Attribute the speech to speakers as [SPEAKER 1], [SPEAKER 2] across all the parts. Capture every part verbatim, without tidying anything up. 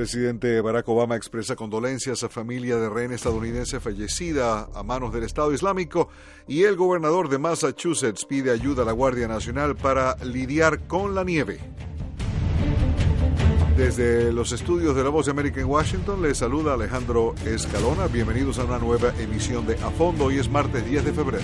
[SPEAKER 1] presidente Barack Obama expresa condolencias a familia de rehén estadounidense fallecida a manos del Estado Islámico y el gobernador de Massachusetts pide ayuda a la Guardia Nacional para lidiar con la nieve. Desde los estudios de La Voz de América en Washington, les saluda Alejandro Escalona. Bienvenidos a una nueva emisión de A Fondo. Hoy es martes diez de febrero.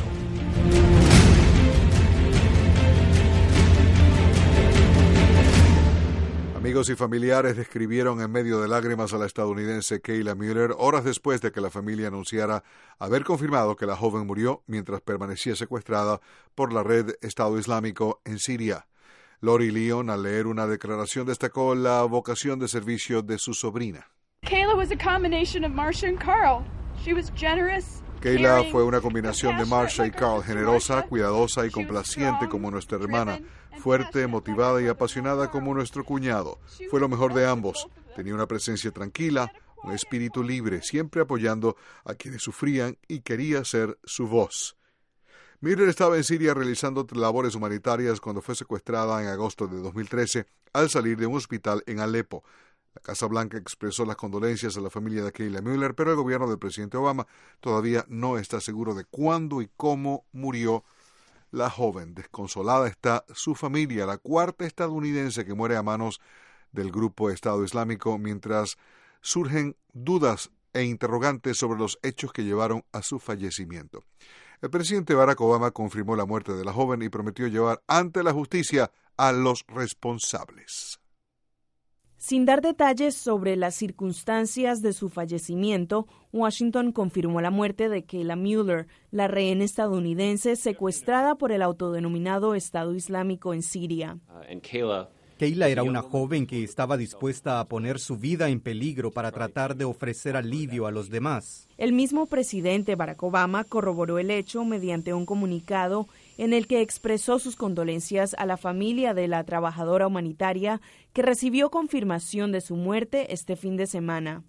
[SPEAKER 1] Amigos y familiares describieron en medio de lágrimas a la estadounidense Kayla Mueller horas después de que la familia anunciara haber confirmado que la joven murió mientras permanecía secuestrada por la red Estado Islámico en Siria. Lori Leon, al leer una declaración, destacó la vocación de servicio de su sobrina.
[SPEAKER 2] Kayla was a combination of Marsha and Carl. She was generous.
[SPEAKER 1] Kayla fue una combinación de Marsha y Carl, generosa, cuidadosa y complaciente como nuestra hermana, fuerte, motivada y apasionada como nuestro cuñado. Fue lo mejor de ambos. Tenía una presencia tranquila, un espíritu libre, siempre apoyando a quienes sufrían y quería ser su voz. Mueller estaba en Siria realizando labores humanitarias cuando fue secuestrada en agosto de dos mil trece al salir de un hospital en Alepo. La Casa Blanca expresó las condolencias a la familia de Kayla Mueller, pero el gobierno del presidente Obama todavía no está seguro de cuándo y cómo murió la joven. Desconsolada está su familia, la cuarta estadounidense que muere a manos del grupo Estado Islámico, mientras surgen dudas e interrogantes sobre los hechos que llevaron a su fallecimiento. El presidente Barack Obama confirmó la muerte de la joven y prometió llevar ante la justicia a los responsables.
[SPEAKER 3] Sin dar detalles sobre las circunstancias de su fallecimiento, Washington confirmó la muerte de Kayla Mueller, la rehén estadounidense secuestrada por el autodenominado Estado Islámico en Siria.
[SPEAKER 4] Uh, Kayla,
[SPEAKER 5] Kayla era una joven que estaba dispuesta a poner su vida en peligro para tratar de ofrecer alivio a los demás.
[SPEAKER 3] El mismo presidente Barack Obama corroboró el hecho mediante un comunicado en el que expresó sus condolencias a la familia de la trabajadora humanitaria que recibió confirmación de su muerte este fin de semana.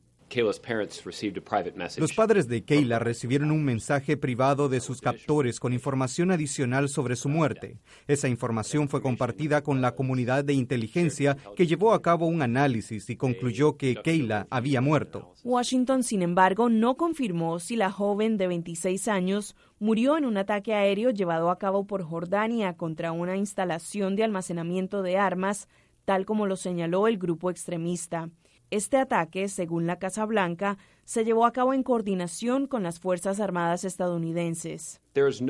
[SPEAKER 5] Los padres de Kayla recibieron un mensaje privado de sus captores con información adicional sobre su muerte. Esa información fue compartida con la comunidad de inteligencia que llevó a cabo un análisis y concluyó que Kayla había muerto.
[SPEAKER 3] Washington, sin embargo, no confirmó si la joven de veintiséis años murió en un ataque aéreo llevado a cabo por Jordania contra una instalación de almacenamiento de armas, tal como lo señaló el grupo extremista. Este ataque, según la Casa Blanca, se llevó a cabo en coordinación con las Fuerzas Armadas estadounidenses.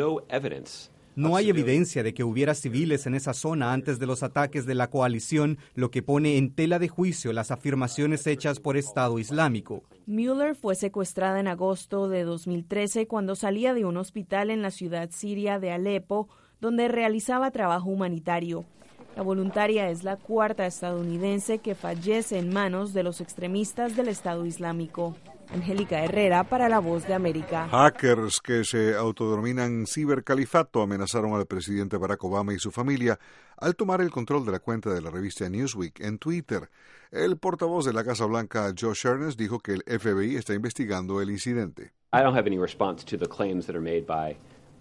[SPEAKER 5] No hay evidencia de que hubiera civiles en esa zona antes de los ataques de la coalición, lo que pone en tela de juicio las afirmaciones hechas por Estado Islámico.
[SPEAKER 3] Mueller fue secuestrada en agosto de dos mil trece cuando salía de un hospital en la ciudad siria de Alepo, donde realizaba trabajo humanitario. La voluntaria es la cuarta estadounidense que fallece en manos de los extremistas del Estado Islámico. Angélica Herrera para La Voz de América.
[SPEAKER 1] Hackers que se autodenominan cibercalifato amenazaron al presidente Barack Obama y su familia al tomar el control de la cuenta de la revista Newsweek en Twitter. El portavoz de la Casa Blanca, Josh Earnest, dijo que el F B I está investigando el incidente.
[SPEAKER 4] I don't have any response to the claims that are made by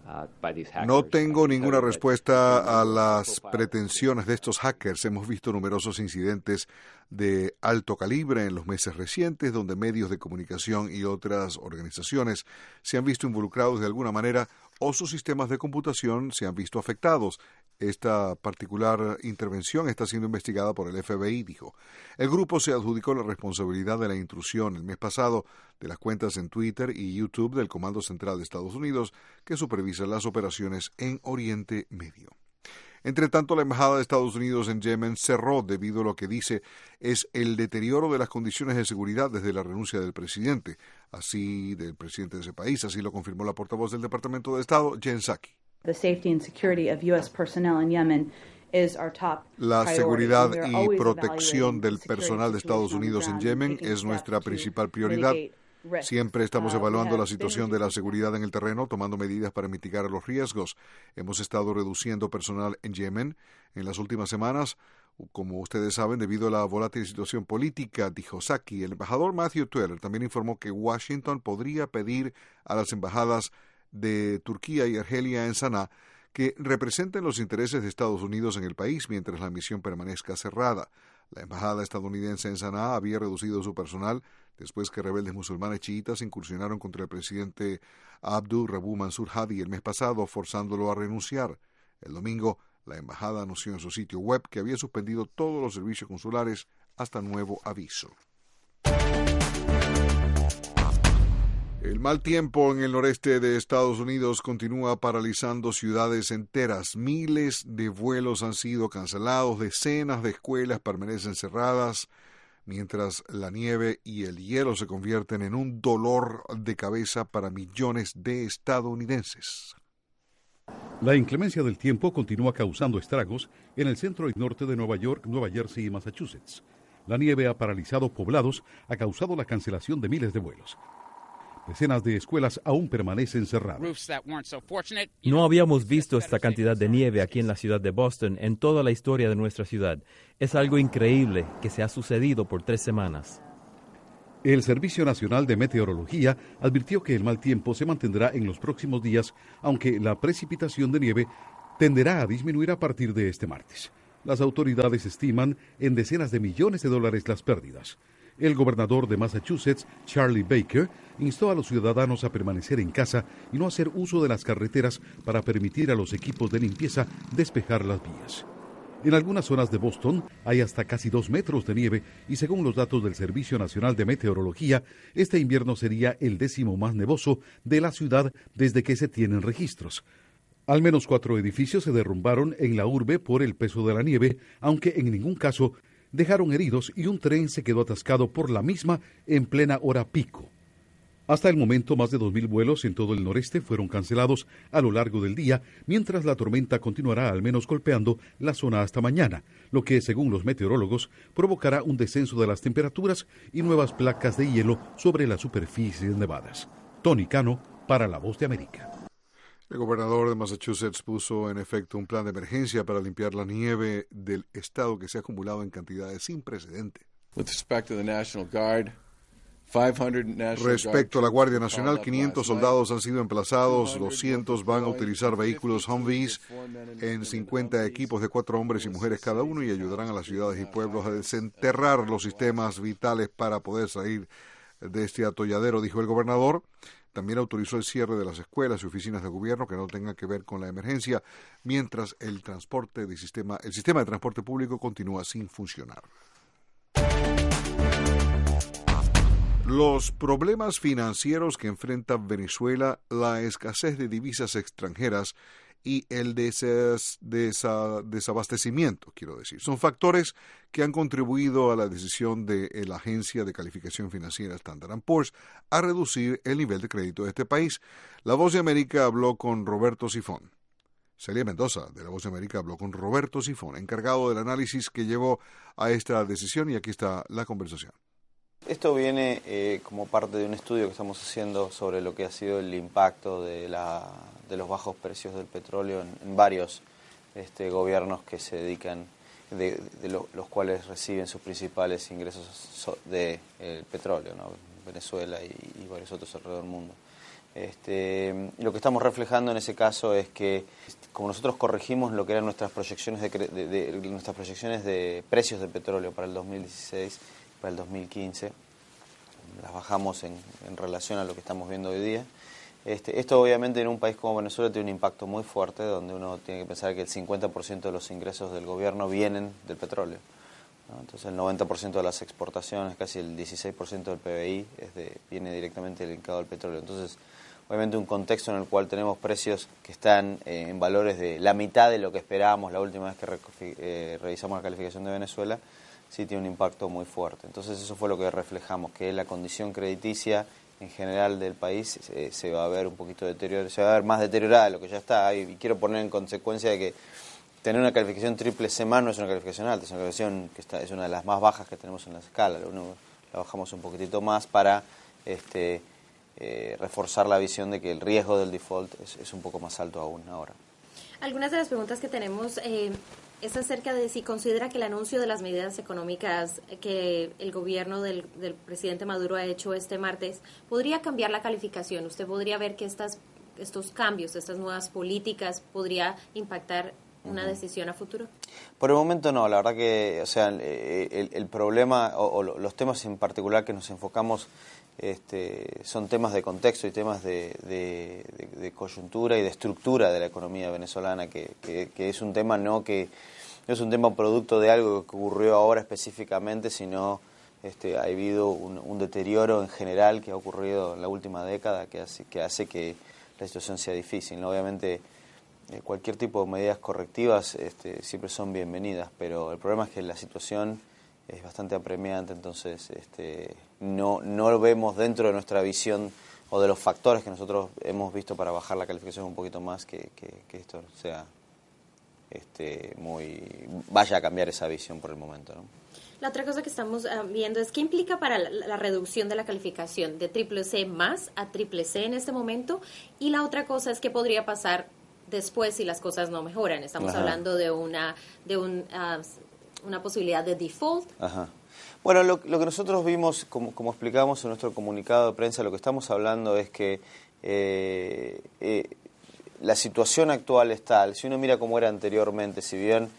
[SPEAKER 1] No tengo ninguna respuesta a las pretensiones de estos hackers. Hemos visto numerosos incidentes de alto calibre en los meses recientes, donde medios de comunicación y otras organizaciones se han visto involucrados de alguna manera o sus sistemas de computación se han visto afectados. Esta particular intervención está siendo investigada por el F B I, dijo. El grupo se adjudicó la responsabilidad de la intrusión el mes pasado de las cuentas en Twitter y YouTube del Comando Central de Estados Unidos, que supervisa las operaciones en Oriente Medio. Entre tanto, la Embajada de Estados Unidos en Yemen cerró debido a lo que dice es el deterioro de las condiciones de seguridad desde la renuncia del presidente, así del presidente de ese país, así lo confirmó la portavoz del Departamento de Estado, Jen Psaki.
[SPEAKER 6] The safety and security of U S personnel in Yemen is our top
[SPEAKER 1] La
[SPEAKER 6] priority.
[SPEAKER 1] seguridad
[SPEAKER 6] We are
[SPEAKER 1] y
[SPEAKER 6] always
[SPEAKER 1] protección
[SPEAKER 6] evaluating
[SPEAKER 1] del
[SPEAKER 6] the
[SPEAKER 1] personal de
[SPEAKER 6] security
[SPEAKER 1] Estados
[SPEAKER 6] situation on the
[SPEAKER 1] Unidos en
[SPEAKER 6] ground,
[SPEAKER 1] Yemen
[SPEAKER 6] taking
[SPEAKER 1] es
[SPEAKER 6] steps
[SPEAKER 1] nuestra
[SPEAKER 6] to
[SPEAKER 1] principal prioridad.
[SPEAKER 6] mitigate risks.
[SPEAKER 1] Siempre estamos
[SPEAKER 6] Uh, we
[SPEAKER 1] evaluando
[SPEAKER 6] have
[SPEAKER 1] la
[SPEAKER 6] been
[SPEAKER 1] situación de la
[SPEAKER 6] reducing-
[SPEAKER 1] seguridad en el terreno, tomando medidas para mitigar los riesgos. Hemos estado reduciendo personal en Yemen en las últimas semanas, como ustedes saben, debido a la volátil situación política, dijo Psaki. El embajador Matthew Tweller también informó que Washington podría pedir a las embajadas de Turquía y Argelia en Saná que representen los intereses de Estados Unidos en el país mientras la misión permanezca cerrada. La embajada estadounidense en Sanaa había reducido su personal después que rebeldes musulmanes chiitas incursionaron contra el presidente Abdul Rabu Mansur Hadi el mes pasado, forzándolo a renunciar. El domingo, la embajada anunció en su sitio web que había suspendido todos los servicios consulares hasta nuevo aviso. El mal tiempo en el noreste de Estados Unidos continúa paralizando ciudades enteras. Miles de vuelos han sido cancelados, decenas de escuelas permanecen cerradas, mientras la nieve y el hielo se convierten en un dolor de cabeza para millones de estadounidenses.
[SPEAKER 7] La inclemencia del tiempo continúa causando estragos en el centro y norte de Nueva York, Nueva Jersey y Massachusetts. La nieve ha paralizado poblados, ha causado la cancelación de miles de vuelos. Decenas de escuelas aún permanecen cerradas.
[SPEAKER 8] No habíamos visto esta cantidad de nieve aquí en la ciudad de Boston en toda la historia de nuestra ciudad. Es algo increíble que se ha sucedido por tres semanas.
[SPEAKER 7] El Servicio Nacional de Meteorología advirtió que el mal tiempo se mantendrá en los próximos días, aunque la precipitación de nieve tenderá a disminuir a partir de este martes. Las autoridades estiman en decenas de millones de dólares las pérdidas. El gobernador de Massachusetts, Charlie Baker, instó a los ciudadanos a permanecer en casa y no hacer uso de las carreteras para permitir a los equipos de limpieza despejar las vías. En algunas zonas de Boston hay hasta casi dos metros de nieve y según los datos del Servicio Nacional de Meteorología, este invierno sería el décimo más nevoso de la ciudad desde que se tienen registros. Al menos cuatro edificios se derrumbaron en la urbe por el peso de la nieve, aunque en ningún caso dejaron heridos y un tren se quedó atascado por la misma en plena hora pico. Hasta el momento, más de dos mil vuelos en todo el noreste fueron cancelados a lo largo del día, mientras la tormenta continuará al menos golpeando la zona hasta mañana, lo que, según los meteorólogos, provocará un descenso de las temperaturas y nuevas placas de hielo sobre las superficies nevadas. Tony Cano, para La Voz de América.
[SPEAKER 1] El gobernador de Massachusetts puso en efecto un plan de emergencia para limpiar la nieve del estado que se ha acumulado en cantidades sin precedente. Respecto a la Guardia Nacional, quinientos soldados han sido emplazados, doscientos van a utilizar vehículos Humvees en cincuenta equipos de cuatro hombres y mujeres cada uno y ayudarán a las ciudades y pueblos a desenterrar los sistemas vitales para poder salir de este atolladero, dijo el gobernador. También autorizó el cierre de las escuelas y oficinas de gobierno que no tengan que ver con la emergencia, mientras el transporte de sistema, el sistema de transporte público continúa sin funcionar. Los problemas financieros que enfrenta Venezuela, la escasez de divisas extranjeras y el des- desa- desabastecimiento, quiero decir, son factores que han contribuido a la decisión de la agencia de calificación financiera Standard and Poor's a reducir el nivel de crédito de este país. La Voz de América habló con Roberto Sifón. Celia Mendoza, de La Voz de América, habló con Roberto Sifón, encargado del análisis que llevó a esta decisión, y aquí está la conversación.
[SPEAKER 9] Esto viene eh, como parte de un estudio que estamos haciendo sobre lo que ha sido el impacto de, la, de los bajos precios del petróleo en, en varios este, gobiernos que se dedican, de, de lo, los cuales reciben sus principales ingresos so, de el petróleo, ¿no? Venezuela y, y varios otros alrededor del mundo. Este, lo que estamos reflejando en ese caso es que, como nosotros corregimos lo que eran nuestras proyecciones de, de, de, de nuestras proyecciones de precios del petróleo para el dos mil dieciséis, para el dos mil quince, las bajamos en, en relación a lo que estamos viendo hoy día. Este, esto obviamente en un país como Venezuela tiene un impacto muy fuerte, donde uno tiene que pensar que el cincuenta por ciento de los ingresos del gobierno vienen del petróleo, ¿no? Entonces el noventa por ciento de las exportaciones, casi el dieciséis por ciento del P B I es de, viene directamente linkado al petróleo. Entonces, obviamente un contexto en el cual tenemos precios que están eh, en valores de la mitad de lo que esperábamos la última vez que re, eh, revisamos la calificación de Venezuela, sí tiene un impacto muy fuerte. Entonces eso fue lo que reflejamos, que la condición crediticia en general del país eh, se va a ver un poquito deteriorada, se va a ver más deteriorada de lo que ya está. Y quiero poner en consecuencia de que tener una calificación triple C más no es una calificación alta, es una calificación que está, es una de las más bajas que tenemos en la escala. Uno, la bajamos un poquitito más para este, eh, reforzar la visión de que el riesgo del default es, es un poco más alto aún ahora.
[SPEAKER 10] Algunas de las preguntas que tenemos eh, es acerca de si considera que el anuncio de las medidas económicas que el gobierno del, del presidente Maduro ha hecho este martes podría cambiar la calificación. ¿Usted podría ver que estas estos cambios, estas nuevas políticas, podría impactar una uh-huh. decisión a futuro?
[SPEAKER 9] Por el momento no, la verdad que, o sea, el, el problema o, o los temas en particular que nos enfocamos este, son temas de contexto y temas de, de, de, de coyuntura y de estructura de la economía venezolana, que, que, que es un tema no que no es un tema producto de algo que ocurrió ahora específicamente, sino este, ha habido un, un deterioro en general que ha ocurrido en la última década que hace que, hace que la situación sea difícil, ¿no? Obviamente eh, cualquier tipo de medidas correctivas este, siempre son bienvenidas, pero el problema es que la situación es bastante apremiante, entonces este, no, no lo vemos dentro de nuestra visión o de los factores que nosotros hemos visto para bajar la calificación un poquito más, que, que, que esto sea este, muy vaya a cambiar esa visión por el momento, ¿no?
[SPEAKER 10] La otra cosa que estamos uh, viendo es qué implica para la, la reducción de la calificación de triple C más a triple C en este momento, y la otra cosa es qué podría pasar después si las cosas no mejoran. Estamos Ajá. hablando de una de un, uh, una posibilidad de default.
[SPEAKER 9] Ajá. Bueno, lo, lo que nosotros vimos, como, como explicamos en nuestro comunicado de prensa, lo que estamos hablando es que eh, eh, la situación actual es tal, si uno mira cómo era anteriormente, si bien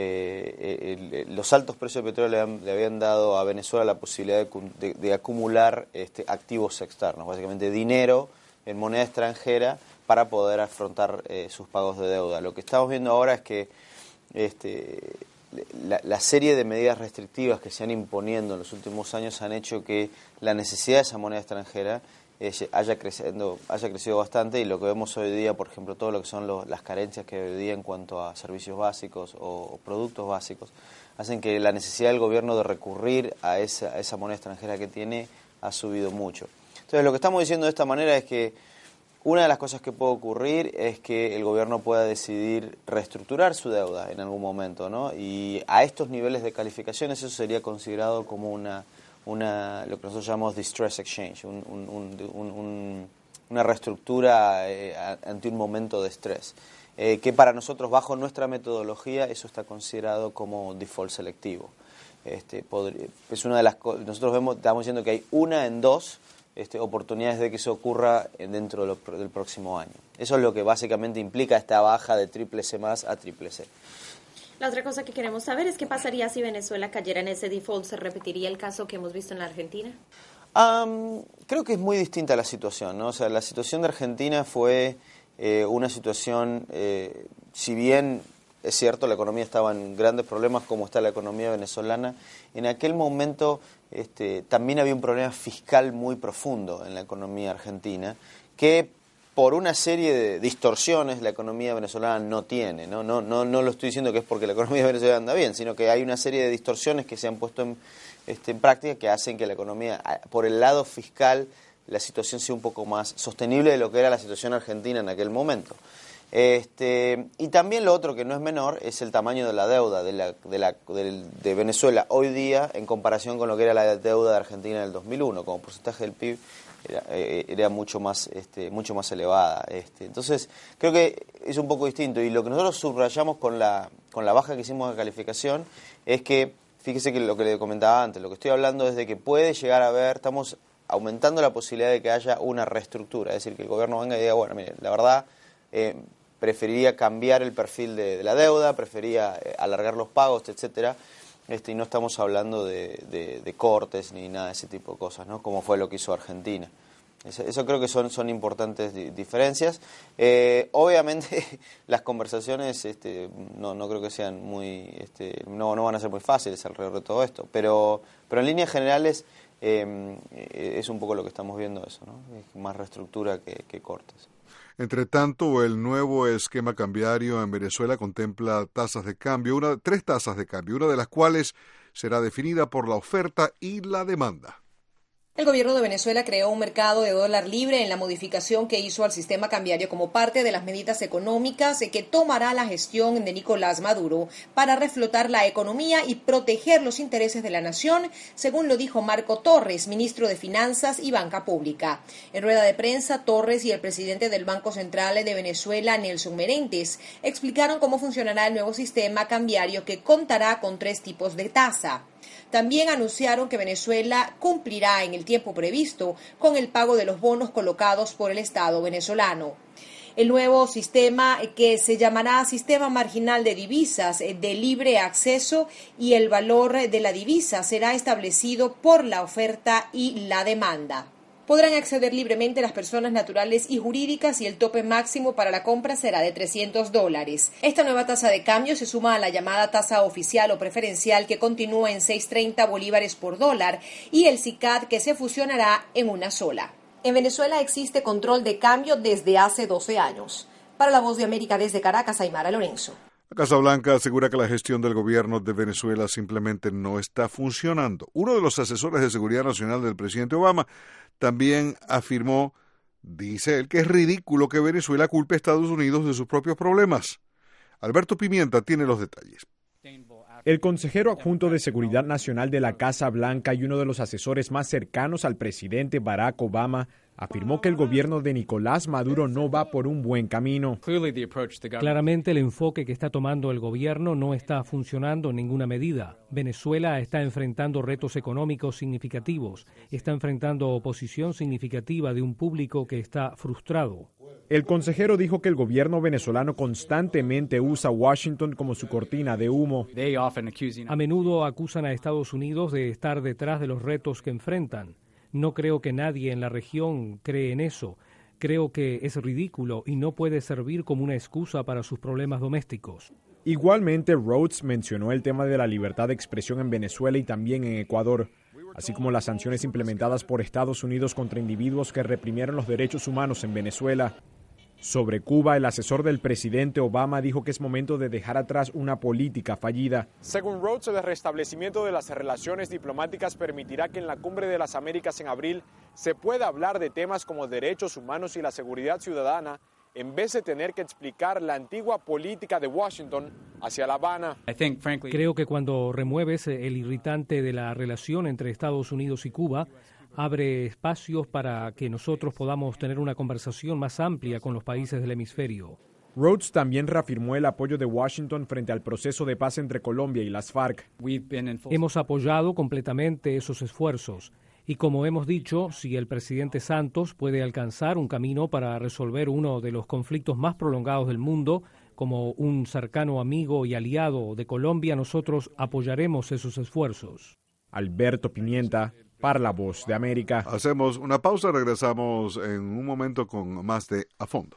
[SPEAKER 9] eh, el, el, los altos precios de petróleo le, han, le habían dado a Venezuela la posibilidad de, de, de acumular este, activos externos, básicamente dinero en moneda extranjera para poder afrontar eh, sus pagos de deuda. Lo que estamos viendo ahora es que este, la, la serie de medidas restrictivas que se han imponiendo en los últimos años han hecho que la necesidad de esa moneda extranjera eh, haya, creciendo, haya crecido bastante, y lo que vemos hoy día, por ejemplo, todo lo que son los, las carencias que hay hoy día en cuanto a servicios básicos o, o productos básicos, hacen que la necesidad del gobierno de recurrir a esa, a esa moneda extranjera que tiene ha subido mucho. Entonces, lo que estamos diciendo de esta manera es que una de las cosas que puede ocurrir es que el gobierno pueda decidir reestructurar su deuda en algún momento, ¿no? Y a estos niveles de calificaciones eso sería considerado como una, una lo que nosotros llamamos distress exchange, un, un, un, un, un, una reestructura eh, ante un momento de estrés. Eh, que para nosotros, bajo nuestra metodología, eso está considerado como default selectivo. Este, podría, es una de las cosas, nosotros vemos, estamos diciendo que hay una en dos Este, oportunidades de que eso ocurra dentro de lo, del próximo año. Eso es lo que básicamente implica esta baja de triple C más a triple C.
[SPEAKER 10] La otra cosa que queremos saber es qué pasaría si Venezuela cayera en ese default. ¿Se repetiría el caso que hemos visto en la Argentina?
[SPEAKER 9] Um, creo que es muy distinta la situación, ¿no? O sea, la situación de Argentina fue eh, una situación, eh, si bien es cierto, la economía estaba en grandes problemas, como está la economía venezolana, en aquel momento este, también había un problema fiscal muy profundo en la economía argentina, que por una serie de distorsiones la economía venezolana no tiene, ¿no? No, no, no lo estoy diciendo que es porque la economía venezolana anda bien, sino que hay una serie de distorsiones que se han puesto en, este, en práctica que hacen que la economía, por el lado fiscal, la situación sea un poco más sostenible de lo que era la situación argentina en aquel momento. Este, y también lo otro que no es menor es el tamaño de la deuda de, la, de, la, de, de Venezuela hoy día en comparación con lo que era la deuda de Argentina en el dos mil uno, como porcentaje del P I B era, eh, era mucho más este, mucho más elevada. Este. Entonces creo que es un poco distinto, y lo que nosotros subrayamos con la, con la baja que hicimos de calificación es que, fíjese que lo que le comentaba antes, lo que estoy hablando es de que puede llegar a haber, estamos aumentando la posibilidad de que haya una reestructura, es decir, que el gobierno venga y diga, bueno, mire, la verdad eh, preferiría cambiar el perfil de, de la deuda, prefería eh, alargar los pagos, etcétera, este, y no estamos hablando de, de, de cortes ni nada de ese tipo de cosas, ¿no? Como fue lo que hizo Argentina. Eso, eso creo que son, son importantes di, diferencias. Eh, obviamente las conversaciones este, no, no creo que sean muy, este, no, no van a ser muy fáciles alrededor de todo esto, pero, pero en líneas generales eh, es un poco lo que estamos viendo eso, ¿no? Es más reestructura que, que cortes.
[SPEAKER 1] Entre tanto, el nuevo esquema cambiario en Venezuela contempla tasas de cambio, una, tres tasas de cambio, una de las cuales será definida por la oferta y la demanda.
[SPEAKER 11] El gobierno de Venezuela creó un mercado de dólar libre en la modificación que hizo al sistema cambiario como parte de las medidas económicas que tomará la gestión de Nicolás Maduro para reflotar la economía y proteger los intereses de la nación, según lo dijo Marco Torres, ministro de Finanzas y Banca Pública. En rueda de prensa, Torres y el presidente del Banco Central de Venezuela, Nelson Merentes, explicaron cómo funcionará el nuevo sistema cambiario que contará con tres tipos de tasa. También anunciaron que Venezuela cumplirá en el tiempo previsto con el pago de los bonos colocados por el Estado venezolano. El nuevo sistema, que se llamará Sistema Marginal de Divisas de Libre Acceso, y el valor de la divisa será establecido por la oferta y la demanda. Podrán acceder libremente las personas naturales y jurídicas y el tope máximo para la compra será de trescientos dólares. Esta nueva tasa de cambio se suma a la llamada tasa oficial o preferencial, que continúa en seis treinta bolívares por dólar, y el SICAD, que se fusionará en una sola. En Venezuela existe control de cambio desde hace doce años. Para La Voz de América desde Caracas, Aymara Lorenzo.
[SPEAKER 1] La Casa Blanca asegura que la gestión del gobierno de Venezuela simplemente no está funcionando. Uno de los asesores de seguridad nacional del presidente Obama también afirmó, dice él, que es ridículo que Venezuela culpe a Estados Unidos de sus propios problemas. Alberto Pimienta tiene los detalles.
[SPEAKER 12] El consejero adjunto de Seguridad Nacional de la Casa Blanca y uno de los asesores más cercanos al presidente Barack Obama afirmó que el gobierno de Nicolás Maduro no va por un buen camino.
[SPEAKER 13] Claramente el enfoque que está tomando el gobierno no está funcionando en ninguna medida. Venezuela está enfrentando retos económicos significativos, está enfrentando oposición significativa de un público que está frustrado.
[SPEAKER 12] El consejero dijo que el gobierno venezolano constantemente usa Washington como su cortina de humo.
[SPEAKER 13] A menudo acusan a Estados Unidos de estar detrás de los retos que enfrentan. No creo que nadie en la región cree en eso. Creo que es ridículo y no puede servir como una excusa para sus problemas domésticos.
[SPEAKER 12] Igualmente, Rhodes mencionó el tema de la libertad de expresión en Venezuela y también en Ecuador, así como las sanciones implementadas por Estados Unidos contra individuos que reprimieron los derechos humanos en Venezuela. Sobre Cuba, el asesor del presidente Obama dijo que es momento de dejar atrás una política fallida.
[SPEAKER 14] Según Rhodes, el restablecimiento de las relaciones diplomáticas permitirá que en la Cumbre de las Américas en abril se pueda hablar de temas como derechos humanos y la seguridad ciudadana, en vez de tener que explicar la antigua política de Washington hacia La Habana.
[SPEAKER 13] Creo que cuando remueves el irritante de la relación entre Estados Unidos y Cuba, abre espacios para que nosotros podamos tener una conversación más amplia con los países del hemisferio.
[SPEAKER 12] Rhodes también reafirmó el apoyo de Washington frente al proceso de paz entre Colombia y las FARC.
[SPEAKER 13] Hemos apoyado completamente esos esfuerzos. Y como hemos dicho, si el presidente Santos puede alcanzar un camino para resolver uno de los conflictos más prolongados del mundo, como un cercano amigo y aliado de Colombia, nosotros apoyaremos esos esfuerzos.
[SPEAKER 12] Alberto Pimienta, para La Voz de América.
[SPEAKER 1] Hacemos una pausa, regresamos en un momento con más de A Fondo.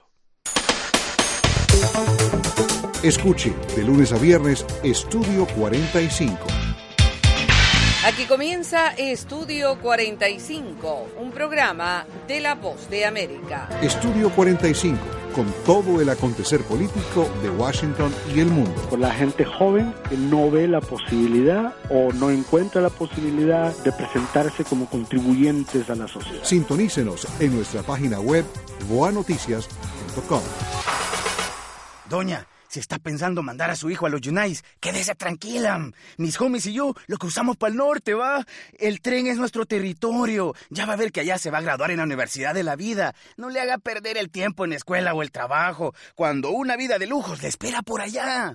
[SPEAKER 1] Escuche de lunes a viernes Estudio cuarenta y cinco.
[SPEAKER 15] Aquí comienza Estudio cuarenta y cinco, un programa de La Voz de América.
[SPEAKER 1] Estudio cuarenta y cinco, con todo el acontecer político de Washington y el mundo.
[SPEAKER 16] Por la gente joven que no ve la posibilidad o no encuentra la posibilidad de presentarse como contribuyentes a la sociedad.
[SPEAKER 1] Sintonícenos en nuestra página web voa noticias punto com.
[SPEAKER 17] Doña, si está pensando mandar a su hijo a los Yunais, quédese tranquila. Mis homies y yo lo cruzamos para el norte, ¿va? El tren es nuestro territorio. Ya va a ver que allá se va a graduar en la Universidad de la Vida. No le haga perder el tiempo en la escuela o el trabajo, cuando una vida de lujos le espera por allá.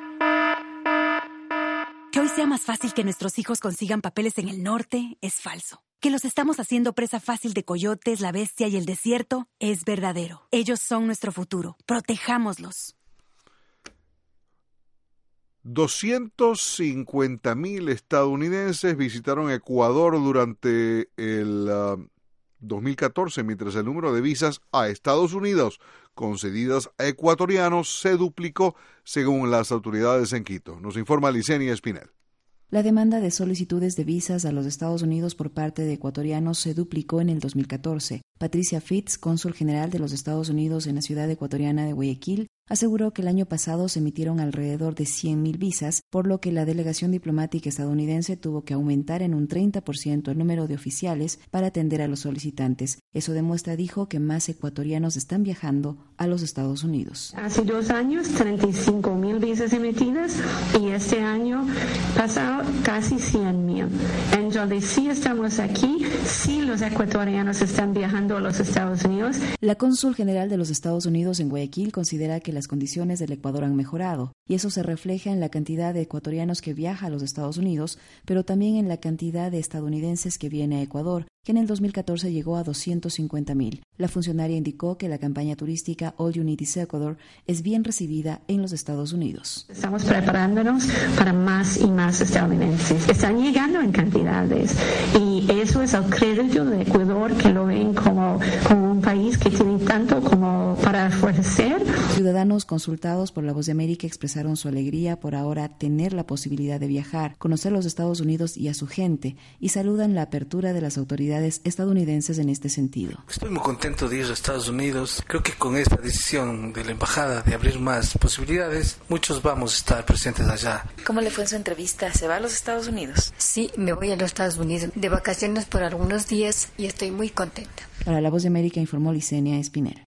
[SPEAKER 18] Que hoy sea más fácil que nuestros hijos consigan papeles en el norte es falso. Que los estamos haciendo presa fácil de coyotes, la bestia y el desierto es verdadero. Ellos son nuestro futuro. Protejámoslos.
[SPEAKER 1] doscientos cincuenta mil estadounidenses visitaron Ecuador durante el uh, dos mil catorce, mientras el número de visas a Estados Unidos concedidas a ecuatorianos se duplicó según las autoridades en Quito. Nos informa Licenia Espinel.
[SPEAKER 19] La demanda de solicitudes de visas a los Estados Unidos por parte de ecuatorianos se duplicó en el dos mil catorce. Patricia Fitz, cónsul general de los Estados Unidos en la ciudad ecuatoriana de Guayaquil, aseguró que el año pasado se emitieron alrededor de cien mil visas, por lo que la delegación diplomática estadounidense tuvo que aumentar en un treinta por ciento el número de oficiales para atender a los solicitantes. Eso demuestra, dijo, que más ecuatorianos están viajando a los Estados Unidos.
[SPEAKER 20] Hace dos años, treinta y cinco mil visas emitidas y este año pasado casi cien mil. En donde sí estamos aquí, sí los ecuatorianos están viajando a los Estados Unidos.
[SPEAKER 19] La cónsul general de los Estados Unidos en Guayaquil considera que las condiciones del Ecuador han mejorado, y eso se refleja en la cantidad de ecuatorianos que viaja a los Estados Unidos, pero también en la cantidad de estadounidenses que viene a Ecuador, que en el dos mil catorce llegó a doscientos cincuenta mil. La funcionaria indicó que la campaña turística All You Need Is Ecuador es bien recibida en los Estados Unidos.
[SPEAKER 20] Estamos preparándonos para más y más estadounidenses. Están llegando en cantidades y eso es el crédito de Ecuador, que lo ven como, como un país que tiene tanto como para ofrecer.
[SPEAKER 19] Ciudadanos consultados por La Voz de América expresaron su alegría por ahora tener la posibilidad de viajar, conocer los Estados Unidos y a su gente, y saludan la apertura de las autoridades estadounidenses en este sentido.
[SPEAKER 21] Estoy muy contento de ir a Estados Unidos. Creo que con esta decisión de la embajada de abrir más posibilidades, muchos vamos a estar presentes allá.
[SPEAKER 22] ¿Cómo le fue en su entrevista? ¿Se va a los Estados Unidos?
[SPEAKER 23] Sí, me voy a los Estados Unidos de vacaciones por algunos días y estoy muy contenta.
[SPEAKER 19] Para La Voz de América informó Licenia Espinera.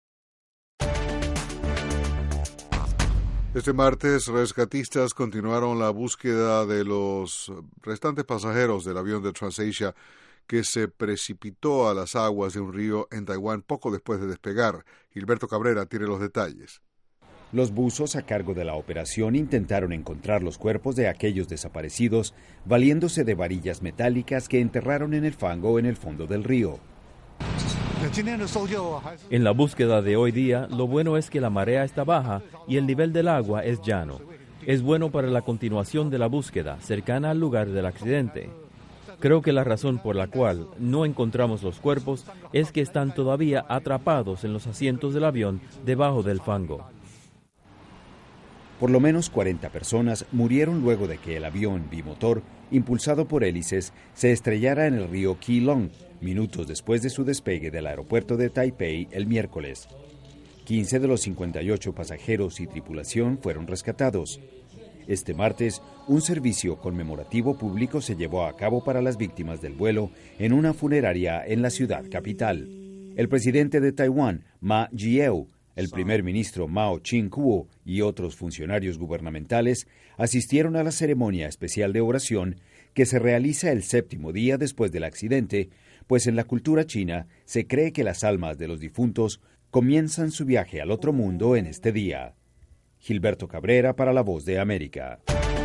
[SPEAKER 1] Este martes, rescatistas continuaron la búsqueda de los restantes pasajeros del avión de TransAsia que se precipitó a las aguas de un río en Taiwán poco después de despegar. Gilberto Cabrera tiene los detalles.
[SPEAKER 24] Los buzos a cargo de la operación intentaron encontrar los cuerpos de aquellos desaparecidos valiéndose de varillas metálicas que enterraron en el fango en el fondo del río.
[SPEAKER 8] En la búsqueda de hoy día, lo bueno es que la marea está baja y el nivel del agua es llano. Es bueno para la continuación de la búsqueda, cercana al lugar del accidente. Creo que la razón por la cual no encontramos los cuerpos es que están todavía atrapados en los asientos del avión debajo del fango.
[SPEAKER 24] Por lo menos cuarenta personas murieron luego de que el avión bimotor, impulsado por hélices, se estrellara en el río Keelung, minutos después de su despegue del aeropuerto de Taipei el miércoles. quince de los cincuenta y ocho pasajeros y tripulación fueron rescatados. Este martes, un servicio conmemorativo público se llevó a cabo para las víctimas del vuelo en una funeraria en la ciudad capital. El presidente de Taiwán, Ma Ying-jeou, el primer ministro Mao Ching-kuo y otros funcionarios gubernamentales asistieron a la ceremonia especial de oración que se realiza el séptimo día después del accidente, pues en la cultura china se cree que las almas de los difuntos comienzan su viaje al otro mundo en este día. Gilberto Cabrera para La Voz de América.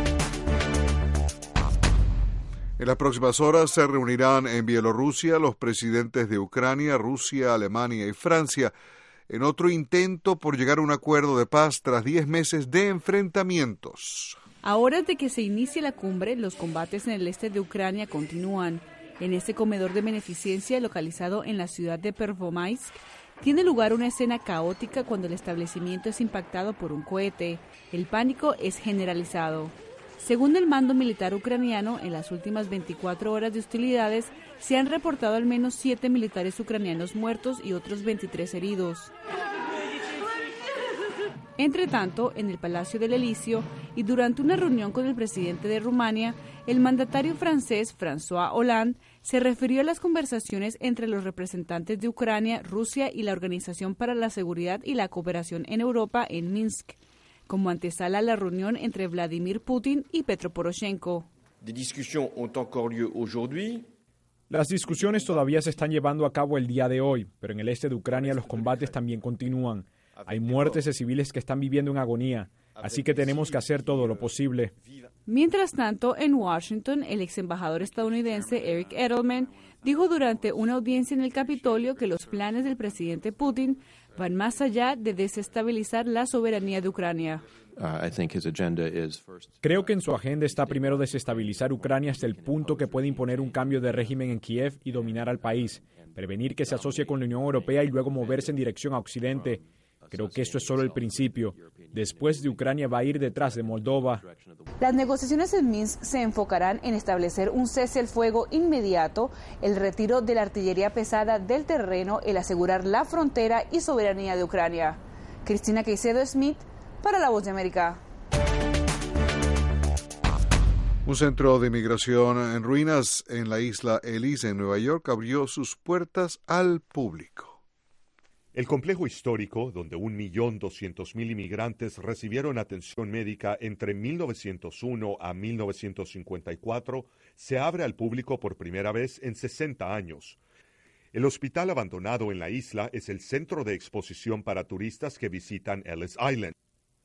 [SPEAKER 1] En las próximas horas se reunirán en Bielorrusia los presidentes de Ucrania, Rusia, Alemania y Francia en otro intento por llegar a un acuerdo de paz tras diez meses de enfrentamientos.
[SPEAKER 25] A horas de que se inicie la cumbre, los combates en el este de Ucrania continúan. En este comedor de beneficencia localizado en la ciudad de Pervomaisk, tiene lugar una escena caótica cuando el establecimiento es impactado por un cohete. El pánico es generalizado. Según el mando militar ucraniano, en las últimas veinticuatro horas de hostilidades se han reportado al menos siete militares ucranianos muertos y otros veintitrés heridos. Entre tanto, en el Palacio del Elíseo y durante una reunión con el presidente de Rumania, el mandatario francés François Hollande se refirió a las conversaciones entre los representantes de Ucrania, Rusia y la Organización para la Seguridad y la Cooperación en Europa en Minsk, como antesala a la reunión entre Vladimir Putin y Petro Poroshenko.
[SPEAKER 12] Las discusiones todavía se están llevando a cabo el día de hoy, pero en el este de Ucrania los combates también continúan. Hay muertes de civiles que están viviendo en agonía, así que tenemos que hacer todo lo posible.
[SPEAKER 25] Mientras tanto, en Washington, el ex embajador estadounidense Eric Edelman dijo durante una audiencia en el Capitolio que los planes del presidente Putin van más allá de desestabilizar la soberanía de Ucrania.
[SPEAKER 12] Creo que en su agenda está primero desestabilizar Ucrania hasta el punto que puede imponer un cambio de régimen en Kiev y dominar al país, prevenir que se asocie con la Unión Europea y luego moverse en dirección a Occidente. Creo que esto es solo el principio. Después de Ucrania va a ir detrás de Moldova.
[SPEAKER 25] Las negociaciones en Minsk se enfocarán en establecer un cese al fuego inmediato, el retiro de la artillería pesada del terreno, el asegurar la frontera y soberanía de Ucrania. Cristina Caicedo Smith, para La Voz de América.
[SPEAKER 1] Un centro de inmigración en ruinas en la isla Ellis, en Nueva York, abrió sus puertas al público.
[SPEAKER 26] El complejo histórico, donde un millón doscientos mil inmigrantes recibieron atención médica entre mil novecientos uno a mil novecientos cincuenta y cuatro, se abre al público por primera vez en sesenta años. El hospital abandonado en la isla es el centro de exposición para turistas que visitan Ellis Island.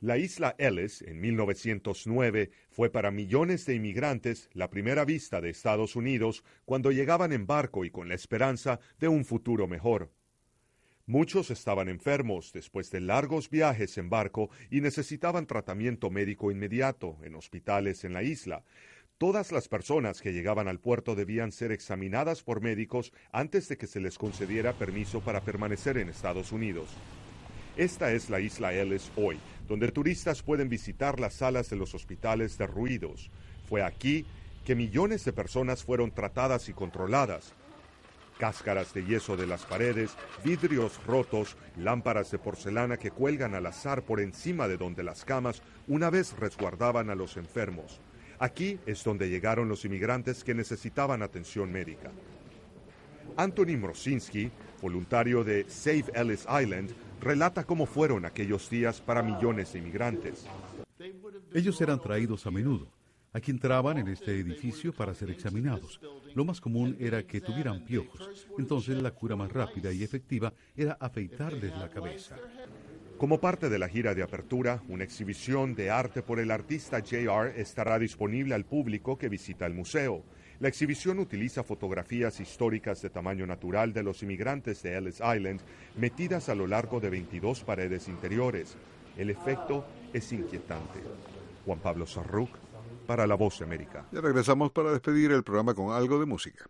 [SPEAKER 26] La isla Ellis, en mil novecientos nueve, fue para millones de inmigrantes la primera vista de Estados Unidos cuando llegaban en barco y con la esperanza de un futuro mejor. Muchos estaban enfermos después de largos viajes en barco y necesitaban tratamiento médico inmediato en hospitales en la isla. Todas las personas que llegaban al puerto debían ser examinadas por médicos antes de que se les concediera permiso para permanecer en Estados Unidos. Esta es la isla Ellis hoy, donde turistas pueden visitar las salas de los hospitales derruidos. Fue aquí que millones de personas fueron tratadas y controladas. Cáscaras de yeso de las paredes, vidrios rotos, lámparas de porcelana que cuelgan al azar por encima de donde las camas una vez resguardaban a los enfermos. Aquí es donde llegaron los inmigrantes que necesitaban atención médica. Anthony Mrosinski, voluntario de Save Ellis Island, relata cómo fueron aquellos días para millones de inmigrantes.
[SPEAKER 2] Ellos eran traídos a menudo. Aquí entraban en este edificio para ser examinados. Lo más común era que tuvieran piojos. Entonces la cura más rápida y efectiva era afeitarles la cabeza.
[SPEAKER 26] Como parte de la gira de apertura, una exhibición de arte por el artista J R estará disponible al público que visita el museo. La exhibición utiliza fotografías históricas de tamaño natural de los inmigrantes de Ellis Island, metidas a lo largo de veintidós paredes interiores. El efecto es inquietante. Juan Pablo Sarruc, para La Voz de América.
[SPEAKER 1] Ya regresamos para despedir el programa con algo de música.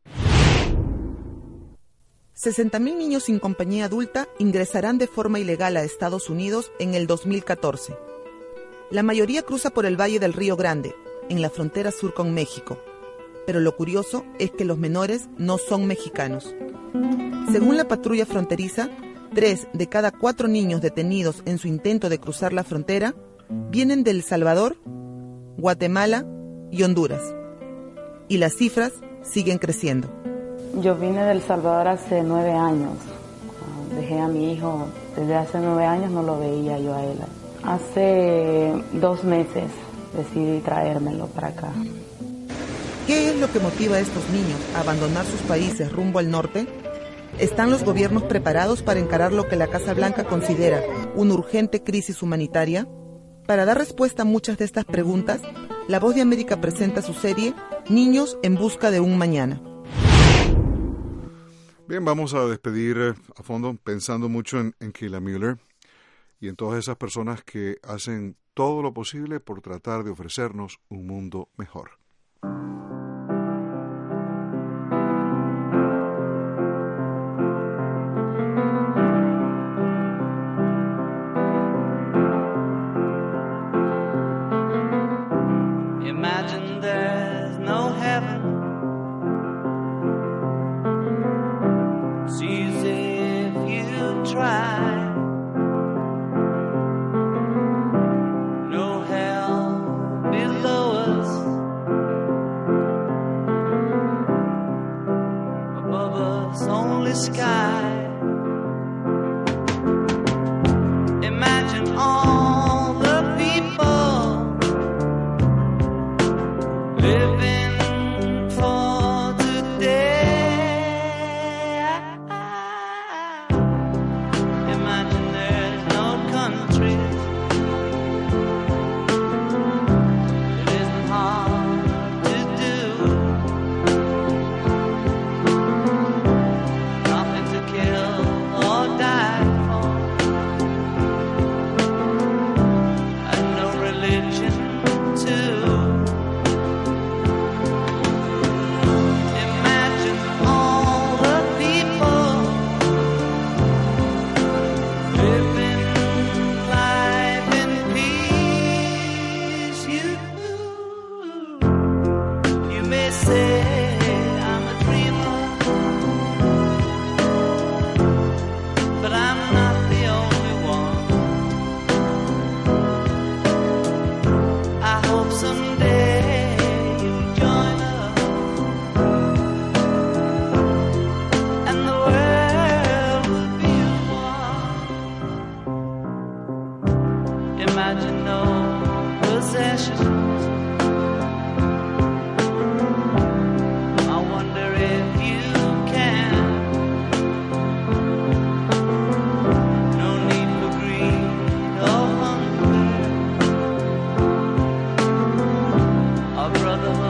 [SPEAKER 3] sesenta mil niños sin compañía adulta ingresarán de forma ilegal a Estados Unidos en el dos mil catorce. La mayoría cruza por el Valle del Río Grande, en la frontera sur con México. Pero lo curioso es que los menores no son mexicanos. Según la patrulla fronteriza, tres de cada cuatro niños detenidos en su intento de cruzar la frontera vienen de El Salvador, Guatemala y Honduras. Y las cifras siguen creciendo.
[SPEAKER 4] Yo vine de El Salvador hace nueve años. Dejé a mi hijo desde hace nueve años, no lo veía yo a él. Hace dos meses decidí traérmelo para acá.
[SPEAKER 3] ¿Qué es lo que motiva a estos niños a abandonar sus países rumbo al norte? ¿Están los gobiernos preparados para encarar lo que la Casa Blanca considera una urgente crisis humanitaria? Para dar respuesta a muchas de estas preguntas, La Voz de América presenta su serie Niños en busca de un mañana.
[SPEAKER 1] Bien, vamos a despedir a fondo pensando mucho en, en Kayla Mueller y en todas esas personas que hacen todo lo posible por tratar de ofrecernos un mundo mejor.
[SPEAKER 5] Imagine there's no heaven. It's easy if you try. No hell below us. Above us only sky. Imagine all the people living for today. Imagine there's no countries. It isn't hard to do. Nothing to kill or die for. And no religion too. Imagine no possessions. brother.